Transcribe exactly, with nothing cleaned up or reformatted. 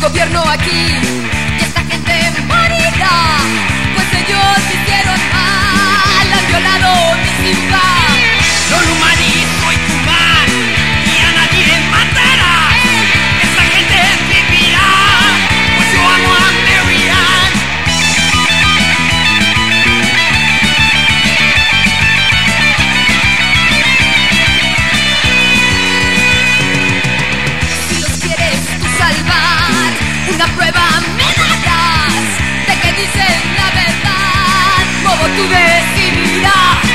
gobierno aquí y esta gente morirá, pues ellos hicieron mal, han violado mi ciudad. No lo humanizo y tu mal, y a nadie matará. Esta gente vivirá, pues yo amo a Mary Ann. Si los quieres tú salvar, una prueba me darás de que dicen la verdad. Como tú decidirás.